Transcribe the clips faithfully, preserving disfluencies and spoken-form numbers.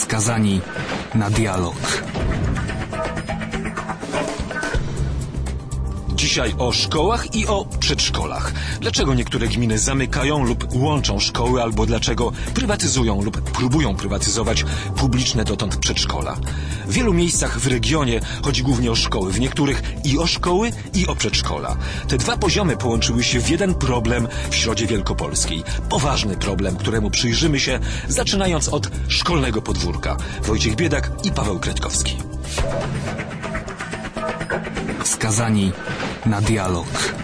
Skazani na dialog. Dzisiaj o szkołach i o przedszkolach. Dlaczego niektóre gminy zamykają lub łączą szkoły, albo dlaczego prywatyzują lub próbują prywatyzować publiczne dotąd przedszkola. W wielu miejscach w regionie chodzi głównie o szkoły, w niektórych i o szkoły, i o przedszkola. Te dwa poziomy połączyły się w jeden problem w Środzie Wielkopolskiej. Poważny problem, któremu przyjrzymy się, zaczynając od szkolnego podwórka. Wojciech Biedak i Paweł Kretkowski. Skazani na dialog.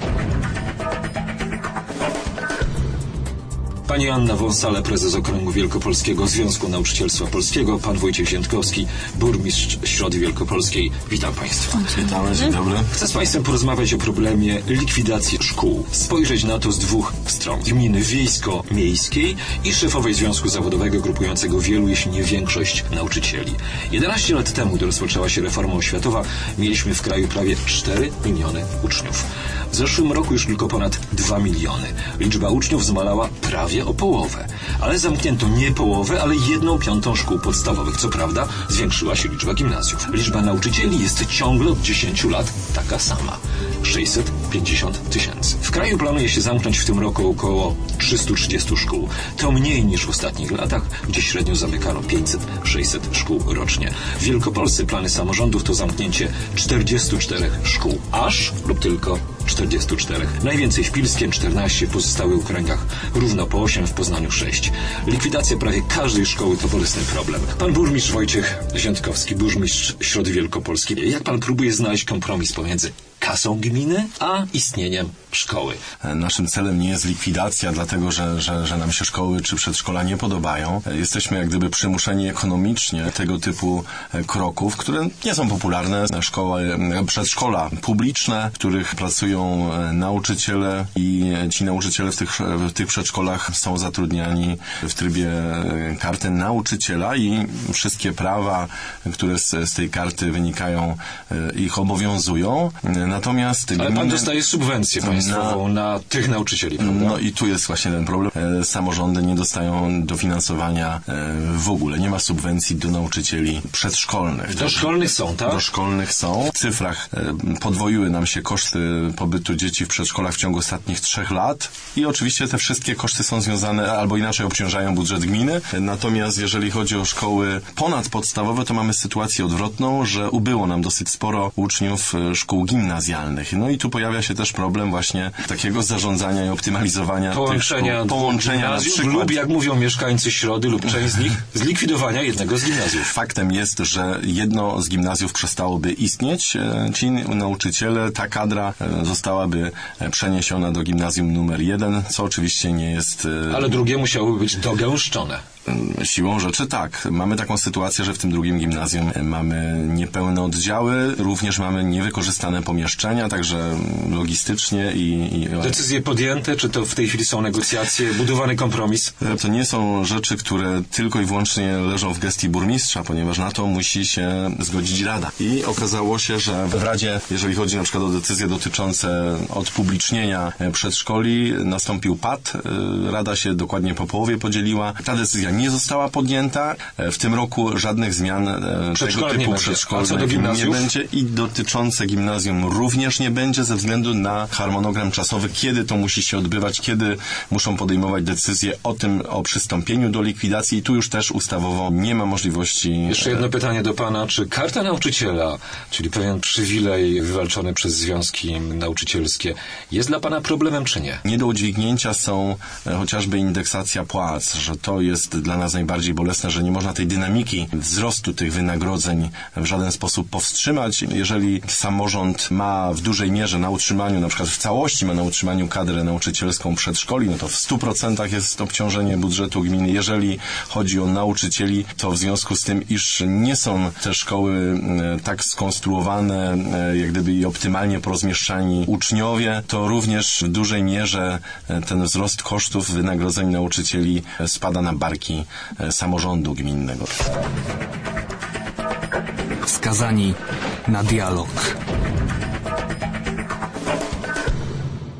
Pani Anna Wąsale, prezes Okręgu Wielkopolskiego Związku Nauczycielstwa Polskiego, pan Wojciech Ziętkowski, burmistrz Środy Wielkopolskiej. Witam państwa. Witamy, dzień dobry. Chcę z państwem porozmawiać o problemie likwidacji szkół. Spojrzeć na to z dwóch stron. Gminy wiejsko-miejskiej i szefowej Związku Zawodowego grupującego wielu, jeśli nie większość nauczycieli. jedenaście lat temu, gdy rozpoczęła się reforma oświatowa, mieliśmy w kraju prawie cztery miliony uczniów. W zeszłym roku już tylko ponad dwa miliony. Liczba uczniów zmalała prawie o połowę. Ale zamknięto nie połowę, ale jedną piątą szkół podstawowych. Co prawda zwiększyła się liczba gimnazjów. Liczba nauczycieli jest ciągle od dziesięciu lat taka sama. sześćset pięćdziesiąt tysięcy. W kraju planuje się zamknąć w tym roku około trzysta trzydzieści szkół. To mniej niż w ostatnich latach, gdzie średnio zamykano pięćset sześćset szkół rocznie. W Wielkopolsce plany samorządów to zamknięcie czterdziestu czterech szkół. Aż lub tylko czterdziestu czterech. Najwięcej w Pilskiem czternaście, w pozostałych okręgach równo po osiem, w Poznaniu sześć. Likwidacja prawie każdej szkoły to bolesny problem. Pan burmistrz Wojciech Ziętkowski, burmistrz Środy Wielkopolskiej. Jak pan próbuje znaleźć kompromis pomiędzy kasą gminy a istnieniem szkoły? Naszym celem nie jest likwidacja, dlatego że, że, że nam się szkoły czy przedszkola nie podobają. Jesteśmy jak gdyby przymuszeni ekonomicznie tego typu kroków, które nie są popularne. Szkoły, przedszkola publiczne, w których pracują nauczyciele i ci nauczyciele w tych, w tych przedszkolach są zatrudniani w trybie karty nauczyciela i wszystkie prawa, które z, z tej karty wynikają, ich obowiązują. Natomiast Ale gminy, pan dostaje subwencję państwową na, na tych nauczycieli, prawda? No i tu jest właśnie ten problem. Samorządy nie dostają dofinansowania w ogóle. Nie ma subwencji do nauczycieli przedszkolnych. Do szkolnych są, tak? Do szkolnych są. W cyfrach podwoiły nam się koszty pobytu dzieci w przedszkolach w ciągu ostatnich trzech lat i oczywiście te wszystkie koszty są związane, albo inaczej obciążają budżet gminy. Natomiast jeżeli chodzi o szkoły ponadpodstawowe, to mamy sytuację odwrotną, że ubyło nam dosyć sporo uczniów szkół gimnazjalnych. No i tu pojawia się też problem właśnie takiego zarządzania i optymalizowania połączenia, tych szkół, połączenia na przykład, lub, jak mówią mieszkańcy Środy lub część z nich, zlikwidowania jednego z gimnazjów. Faktem jest, że jedno z gimnazjów przestałoby istnieć. Ci nauczyciele, ta kadra zostałaby przeniesiona do gimnazjum numer jeden, co oczywiście nie jest... Ale drugie musiałoby być dogęszczone. Siłą rzeczy tak. Mamy taką sytuację, że w tym drugim gimnazjum mamy niepełne oddziały, również mamy niewykorzystane pomieszczenia, także logistycznie i... i... Decyzje podjęte, czy to w tej chwili są negocjacje, budowany kompromis? To nie są rzeczy, które tylko i wyłącznie leżą w gestii burmistrza, ponieważ na to musi się zgodzić Rada. I okazało się, że w Radzie, jeżeli chodzi na przykład o decyzje dotyczące odpublicznienia przedszkoli, nastąpił pad. Rada się dokładnie po połowie podzieliła. Ta decyzja nie została podjęta. W tym roku żadnych zmian tego typu przedszkolnych nie będzie i dotyczące gimnazjum również nie będzie ze względu na harmonogram czasowy, kiedy to musi się odbywać, kiedy muszą podejmować decyzje o tym, o przystąpieniu do likwidacji i tu już też ustawowo nie ma możliwości... Jeszcze jedno pytanie do pana. Czy karta nauczyciela, czyli pewien przywilej wywalczony przez związki nauczycielskie, jest dla pana problemem, czy nie? Nie do udźwignięcia są chociażby indeksacja płac, że to jest dla nas najbardziej bolesne, że nie można tej dynamiki wzrostu tych wynagrodzeń w żaden sposób powstrzymać. Jeżeli samorząd ma w dużej mierze na utrzymaniu, na przykład w całości ma na utrzymaniu kadrę nauczycielską przedszkoli, no to w stu procentach jest obciążenie budżetu gminy. Jeżeli chodzi o nauczycieli, to w związku z tym, iż nie są te szkoły tak skonstruowane, jak gdyby i optymalnie porozmieszczani uczniowie, to również w dużej mierze ten wzrost kosztów wynagrodzeń nauczycieli spada na barki samorządu gminnego. Skazani na dialog.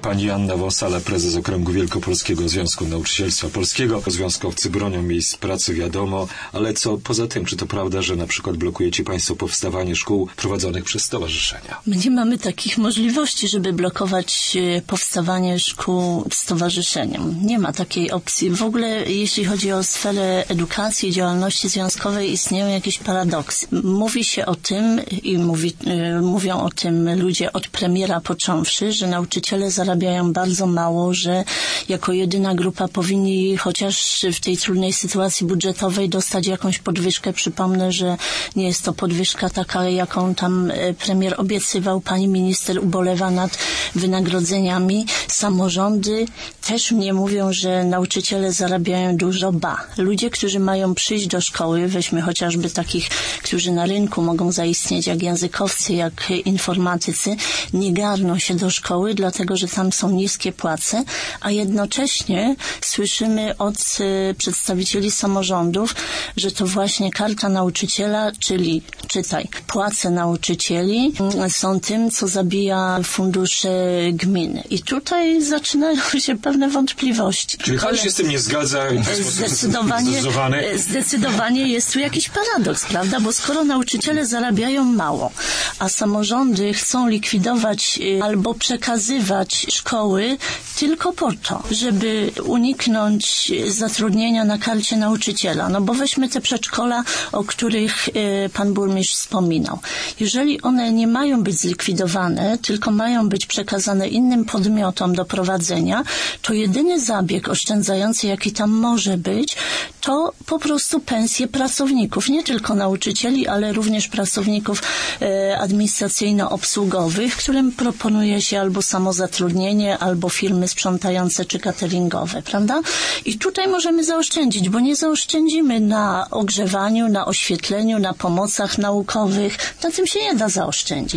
Pani Anna Wąsala, prezes Okręgu Wielkopolskiego Związku Nauczycielstwa Polskiego. Związkowcy bronią miejsc pracy, wiadomo, ale co poza tym? Czy to prawda, że na przykład blokujecie Państwo powstawanie szkół prowadzonych przez stowarzyszenia? My nie mamy takich możliwości, żeby blokować powstawanie szkół stowarzyszeniem. Nie ma takiej opcji. W ogóle jeśli chodzi o sferę edukacji i działalności związkowej, istnieją jakieś paradoksy. Mówi się o tym i mówi, mówią o tym ludzie od premiera począwszy, że nauczyciele zarabiają bardzo mało, że jako jedyna grupa powinni chociaż w tej trudnej sytuacji budżetowej dostać jakąś podwyżkę. Przypomnę, że nie jest to podwyżka taka, jaką tam premier obiecywał. Pani minister ubolewa nad wynagrodzeniami. Samorządy też mnie mówią, że nauczyciele zarabiają dużo. Ba, ludzie, którzy mają przyjść do szkoły, weźmy chociażby takich, którzy na rynku mogą zaistnieć, jak językowcy, jak informatycy, nie garną się do szkoły, dlatego że tam są niskie płace, a jednocześnie słyszymy od y, przedstawicieli samorządów, że to właśnie karta nauczyciela, czyli, czytaj, płace nauczycieli y, są tym, co zabija fundusze gminy. I tutaj zaczynają się pewne wątpliwości. Czyli pan się z tym nie zgadza? Zdecydowanie, zdecydowanie jest tu jakiś paradoks, prawda? Bo skoro nauczyciele zarabiają mało, a samorządy chcą likwidować albo przekazywać szkoły tylko po to, żeby uniknąć zatrudnienia na karcie nauczyciela. No bo weźmy te przedszkola, o których pan burmistrz wspominał. Jeżeli one nie mają być zlikwidowane, tylko mają być przekazane innym podmiotom do prowadzenia, to jedyny zabieg oszczędzający, jaki tam może być, to po prostu pensje pracowników, nie tylko nauczycieli, ale również pracowników e, administracyjno-obsługowych, którym proponuje się albo samozatrudnienie, albo firmy sprzątające czy cateringowe, prawda? I tutaj możemy zaoszczędzić, bo nie zaoszczędzimy na ogrzewaniu, na oświetleniu, na pomocach naukowych. Na tym się nie da zaoszczędzić.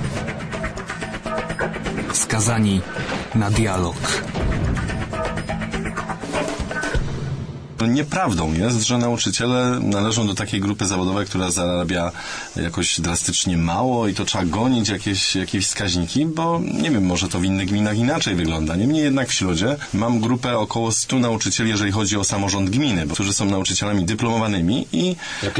Skazani na dialog. Nieprawdą jest, że nauczyciele należą do takiej grupy zawodowej, która zarabia jakoś drastycznie mało i to trzeba gonić jakieś, jakieś wskaźniki, bo nie wiem, może to w innych gminach inaczej wygląda. Niemniej jednak w Środzie mam grupę około stu nauczycieli, jeżeli chodzi o samorząd gminy, bo, którzy są nauczycielami dyplomowanymi i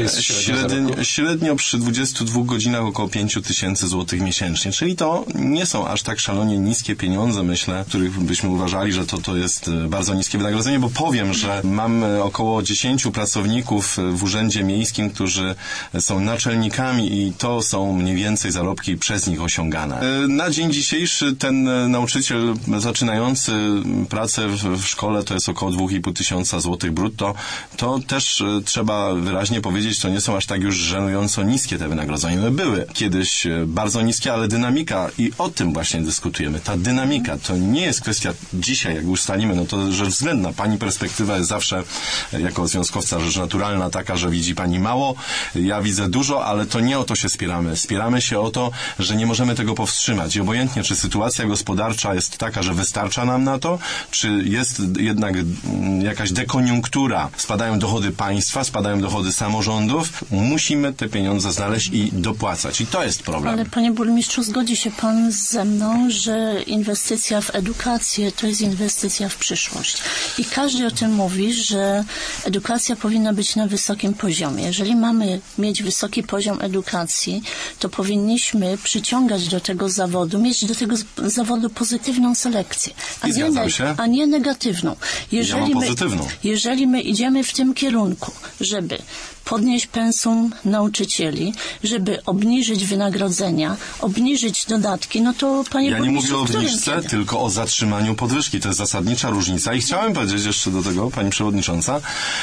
średnio, średnio przy dwudziestu dwóch godzinach około pięciu tysięcy złotych miesięcznie. Czyli to nie są aż tak szalonie niskie pieniądze, myślę, których byśmy uważali, że to, to jest bardzo niskie wynagrodzenie, bo powiem, że mam około dziesięciu pracowników w urzędzie miejskim, którzy są naczelnikami i to są mniej więcej zarobki przez nich osiągane. Na dzień dzisiejszy ten nauczyciel zaczynający pracę w, w szkole to jest około dwóch i pół tysiąca złotych brutto. To też trzeba wyraźnie powiedzieć, to nie są aż tak już żenująco niskie te wynagrodzenia. No były kiedyś bardzo niskie, ale dynamika i o tym właśnie dyskutujemy. Ta dynamika to nie jest kwestia dzisiaj, jak ustalimy, no to że względna. Pani perspektywa jest zawsze jako związkowca rzecz naturalna taka, że widzi pani mało, ja widzę dużo, ale to nie o to się spieramy. Spieramy się o to, że nie możemy tego powstrzymać. I obojętnie, czy sytuacja gospodarcza jest taka, że wystarcza nam na to, czy jest jednak jakaś dekoniunktura, spadają dochody państwa, spadają dochody samorządów, musimy te pieniądze znaleźć i dopłacać. I to jest problem. Ale panie burmistrzu, zgodzi się pan ze mną, że inwestycja w edukację to jest inwestycja w przyszłość. I każdy o tym mówi, że edukacja powinna być na wysokim poziomie. Jeżeli mamy mieć wysoki poziom edukacji, to powinniśmy przyciągać do tego zawodu, mieć do tego zawodu pozytywną selekcję, a, nie, ne- a nie negatywną. Jeżeli ja mam my, pozytywną. jeżeli my idziemy w tym kierunku, żeby podnieść pensum nauczycieli, żeby obniżyć wynagrodzenia, obniżyć dodatki, no to panie Ja nie mówię o obniżce, obniżce, tylko o zatrzymaniu podwyżki. To jest zasadnicza różnica. I chciałem powiedzieć jeszcze do tego, pani przewodnicząca,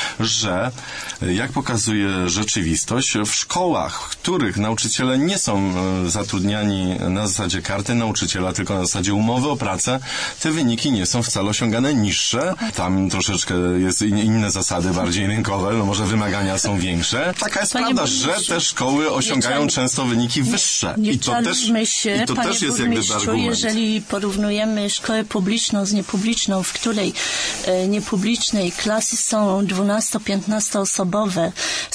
że jak pokazuje rzeczywistość, w szkołach, w których nauczyciele nie są zatrudniani na zasadzie karty nauczyciela, tylko na zasadzie umowy o pracę, te wyniki nie są wcale osiągane niższe. Tam troszeczkę jest inne zasady, bardziej rynkowe, no może wymagania są większe. Większe. Taka jest panie prawda, że te szkoły osiągają czal... często wyniki wyższe. Nie I to też, się, i to panie też jest jakby argument. Jeżeli porównujemy szkołę publiczną z niepubliczną, w której e, niepublicznej klasy są dwunasto-piętnastoosobowe,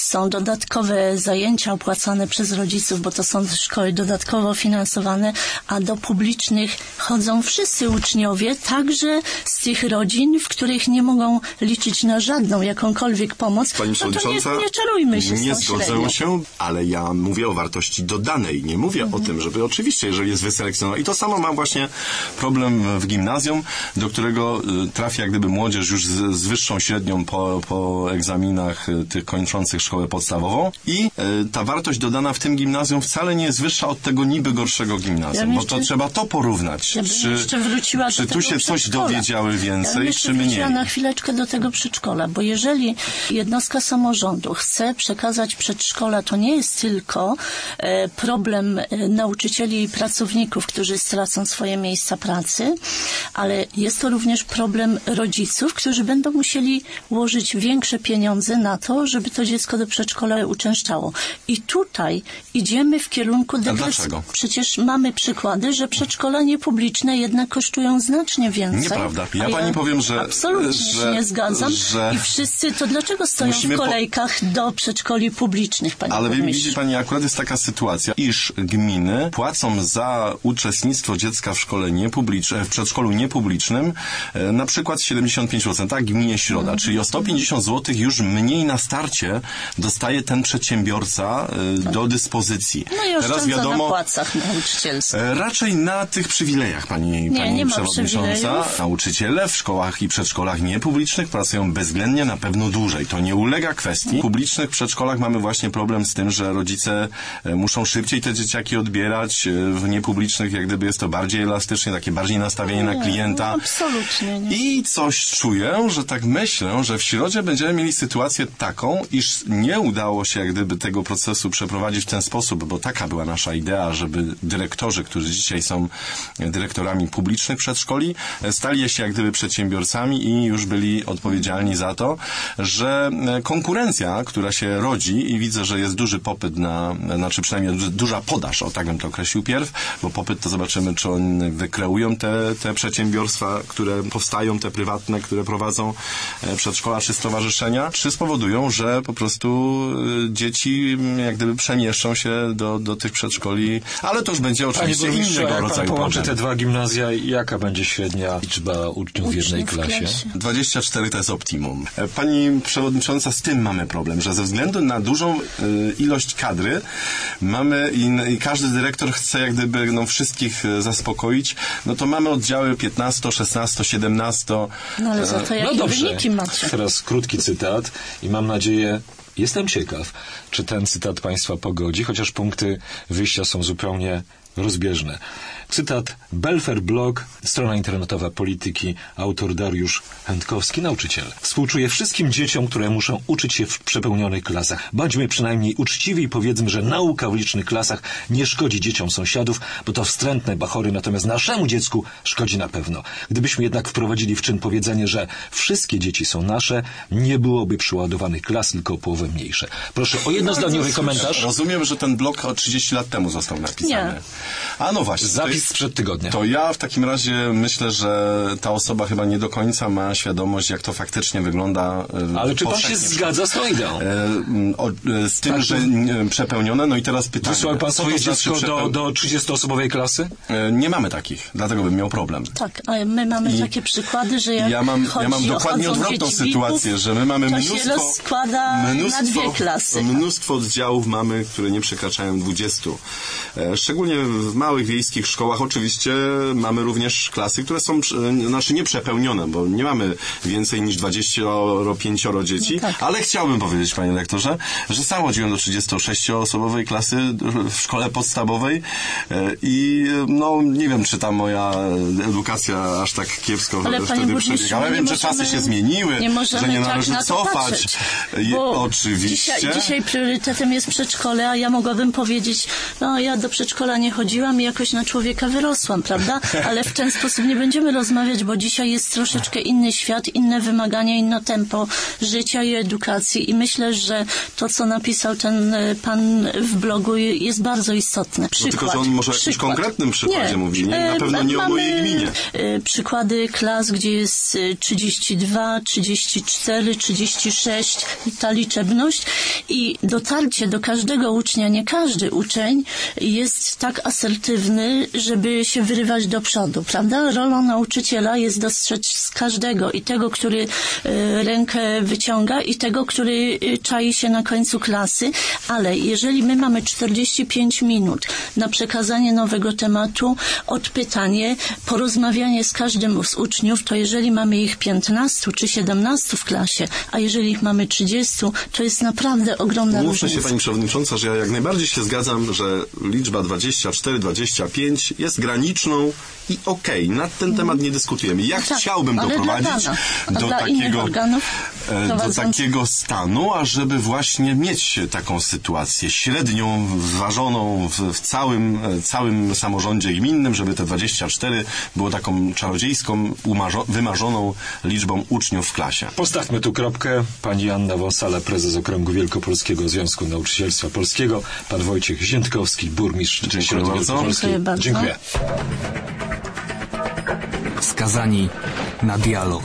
są dodatkowe zajęcia opłacane przez rodziców, bo to są szkoły dodatkowo finansowane, a do publicznych chodzą wszyscy uczniowie, także z tych rodzin, w których nie mogą liczyć na żadną, jakąkolwiek pomoc. Pani przewodnicząca, no to nie, nie czarujmy się nie z tą zgodzę średnią. się, ale ja mówię o wartości dodanej. Nie mówię mhm. o tym, żeby oczywiście, jeżeli jest wyselekcjonowana. I to samo mam właśnie problem w gimnazjum, do którego trafi jak gdyby młodzież już z, z wyższą średnią po, po egzaminach tych kończących szkołę podstawową i y, ta wartość dodana w tym gimnazjum wcale nie jest wyższa od tego niby gorszego gimnazjum, ja bo to trzeba to porównać. Ja czy jeszcze wróciła czy do tu tego się coś dowiedziały więcej, ja czy mniej? wróciła na chwileczkę do tego przedszkola, bo jeżeli jednostka samorządu chce przekazać przedszkola, to nie jest tylko e, problem e, nauczycieli i pracowników, którzy stracą swoje miejsca pracy, ale jest to również problem rodziców, którzy będą musieli łożyć większe pieniądze na to, żeby to dziecko do przedszkola uczęszczało. I tutaj idziemy w kierunku depresji. Dlaczego? Przecież mamy przykłady, że przedszkola niepubliczne jednak kosztują znacznie więcej. Nieprawda. Ja, ja pani powiem, że... Absolutnie że, się nie zgadzam. Że I wszyscy, to dlaczego stoją w kolejkach po... do przedszkoli publicznych, pani Ale burmistrz? widzi pani, akurat jest taka sytuacja, iż gminy płacą za uczestnictwo dziecka w szkole niepublicznej, w przedszkolu niepublicznym na przykład siedemdziesiąt pięć procent, tak, gminie Środa, mm. czyli o sto pięćdziesiąt złotych już mniej na starcie dostaje ten przedsiębiorca tak. do dyspozycji. No i teraz wiadomo, na płacach nauczycielskich. Raczej na tych przywilejach, pani, nie, pani nie przewodnicząca. Nauczyciele w szkołach i przedszkolach niepublicznych pracują bezwzględnie na pewno dłużej. To nie ulega kwestii. W publicznych przedszkolach mamy właśnie problem z tym, że rodzice muszą szybciej te dzieciaki odbierać. W niepublicznych jak gdyby jest to bardziej elastycznie, takie bardziej nastawienie nie, na klienta. No absolutnie nie. I coś czuję, że tak myślę, że w Środzie będziemy mieli sytuację taką, iż nie udało się jak gdyby tego procesu przeprowadzić w ten sposób, bo taka była nasza idea, żeby dyrektorzy, którzy dzisiaj są dyrektorami publicznych przedszkoli, stali się jak gdyby przedsiębiorcami i już byli odpowiedzialni za to, że konkurencja, która się rodzi i widzę, że jest duży popyt na, znaczy przynajmniej duża podaż, o tak bym to określił pierw, bo popyt to zobaczymy, czy oni wykreują te, te przedsiębiorstwa, które powstają, te prywatne, które prowadzą przedszkola czy stowarzyszenia, czy spowodują, że po prostu dzieci jak gdyby przemieszczą się do, do tych przedszkoli, ale to już będzie oczywiście innego rodzaju połączy problem. te dwa gimnazja, jaka będzie średnia liczba uczniów w jednej klasie? klasie? dwadzieścia cztery to jest optimum. Pani przewodnicząca, z tym mamy problem, że ze względu na dużą y, ilość kadry mamy i, i każdy dyrektor chce jak gdyby no, wszystkich zaspokoić, no to mamy oddziały piętnaście, szesnaście, siedemnaście. No ale za to jakie no dobrze. wyniki macie? Teraz krótki cytat i mam nadzieję, jestem ciekaw, czy ten cytat Państwa pogodzi, chociaż punkty wyjścia są zupełnie rozbieżne. Cytat Belfer Blog, strona internetowa Polityki, autor Dariusz Chętkowski, nauczyciel. Współczuję wszystkim dzieciom, które muszą uczyć się w przepełnionych klasach. Bądźmy przynajmniej uczciwi i powiedzmy, że nauka w licznych klasach nie szkodzi dzieciom sąsiadów, bo to wstrętne bachory, natomiast naszemu dziecku szkodzi na pewno. Gdybyśmy jednak wprowadzili w czyn powiedzenie, że wszystkie dzieci są nasze, nie byłoby przyładowanych klas, tylko o połowę mniejsze. Proszę o jednozdaniowy komentarz. Rozumiem, że ten blog o trzydzieści lat temu został napisany. Nie. A no właśnie. Zapis sprzed tygodnia. To ja w takim razie myślę, że ta osoba chyba nie do końca ma świadomość, jak to faktycznie wygląda. Ale czy pan się zgadza z tą ideą? E, o, e, z tym, tak, że e, przepełnione, no i teraz pytanie. Wysłał pan swoje dziecko znaczy, do, do trzydziestoosobowej klasy? E, nie mamy takich, dlatego bym miał problem. Tak, ale my mamy I takie przykłady, że jak ja mam, chodzi ja mam dokładnie o odwrotną sytuację, sytuację, że my mamy to mnóstwo, się rozkłada mnóstwo, na dwie klasy. mnóstwo oddziałów mamy, które nie przekraczają dwudziestu. E, szczególnie w małych wiejskich szkołach oczywiście mamy również klasy, które są znaczy nieprzepełnione, bo nie mamy więcej niż dwadzieścia pięć dzieci, no tak. Ale chciałbym powiedzieć, panie lektorze, że sam chodziłem do trzydziestosześcioosobowej klasy w szkole podstawowej i no nie wiem, czy ta moja edukacja aż tak kiepsko ale wtedy przebiegała. Wiem, że czasy się zmieniły, nie że nie należy tak cofać. Patrzeć, oczywiście. Dzisiaj, dzisiaj priorytetem jest przedszkole, a ja mogłabym powiedzieć, no ja do przedszkola nie chodziłam i jakoś na człowieka wyrosłam, prawda? Ale w ten sposób nie będziemy rozmawiać, bo dzisiaj jest troszeczkę inny świat, inne wymagania, inne tempo życia i edukacji i myślę, że to, co napisał ten pan w blogu, jest bardzo istotne. Przykład. No tylko, że on może o jakimś konkretnym przykładzie nie. mówi, nie? Na pewno nie o mojej gminie. Przykłady klas, gdzie jest trzydzieści dwa, trzydzieści cztery, trzydzieści sześć, ta liczebność i dotarcie do każdego ucznia, nie każdy uczeń jest tak asertywny, żeby się wyrywać do przodu, prawda? Rolą nauczyciela jest dostrzec każdego i tego, który e, rękę wyciąga i tego, który czai się na końcu klasy, ale jeżeli my mamy czterdzieści pięć minut na przekazanie nowego tematu, odpytanie, porozmawianie z każdym z uczniów, to jeżeli mamy ich piętnastu czy siedemnastu w klasie, a jeżeli ich mamy trzydziestu, to jest naprawdę ogromna Mówmy różnica. się, Pani Przewodnicząca, że ja jak najbardziej się zgadzam, że liczba dwadzieścia cztery dwadzieścia pięć jest graniczną i okej, okay, nad ten temat nie dyskutujemy. Ja tak, chciałbym doprowadzić do takiego, do takiego stanu, ażeby właśnie mieć taką sytuację średnią, ważoną w, w całym, całym samorządzie gminnym, żeby te dwadzieścia cztery było taką czarodziejską, umarzo- wymarzoną liczbą uczniów w klasie. Postawmy tu kropkę. Pani Anna Wąsala, prezes Okręgu Wielkopolskiego Związku Nauczycielstwa Polskiego, pan Wojciech Ziętkowski, burmistrz Środy Wielkopolskiej. Dziękuję bardzo. Dziękuję. Skazani na dialog.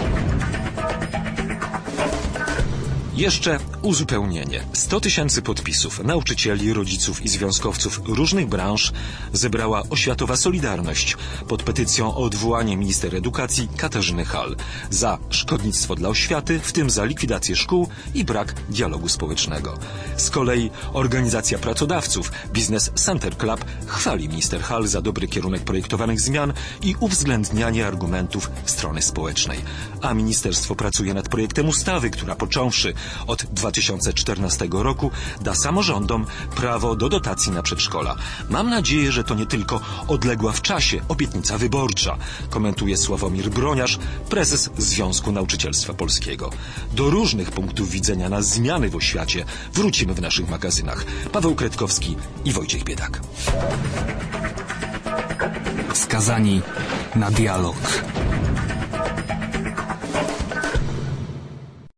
Jeszcze uzupełnienie. sto tysięcy podpisów nauczycieli, rodziców i związkowców różnych branż zebrała Oświatowa Solidarność pod petycją o odwołanie minister edukacji Katarzyny Hall za szkodnictwo dla oświaty, w tym za likwidację szkół i brak dialogu społecznego. Z kolei organizacja pracodawców Business Center Club chwali minister Hall za dobry kierunek projektowanych zmian i uwzględnianie argumentów strony społecznej. A ministerstwo pracuje nad projektem ustawy, która począwszy od dwa tysiące czternastego roku da samorządom prawo do dotacji na przedszkola. Mam nadzieję, że to nie tylko odległa w czasie obietnica wyborcza, komentuje Sławomir Broniarz, prezes Związku Nauczycielstwa Polskiego. Do różnych punktów widzenia na zmiany w oświacie wrócimy w naszych magazynach. Paweł Kretkowski i Wojciech Biedak. Skazani na dialog.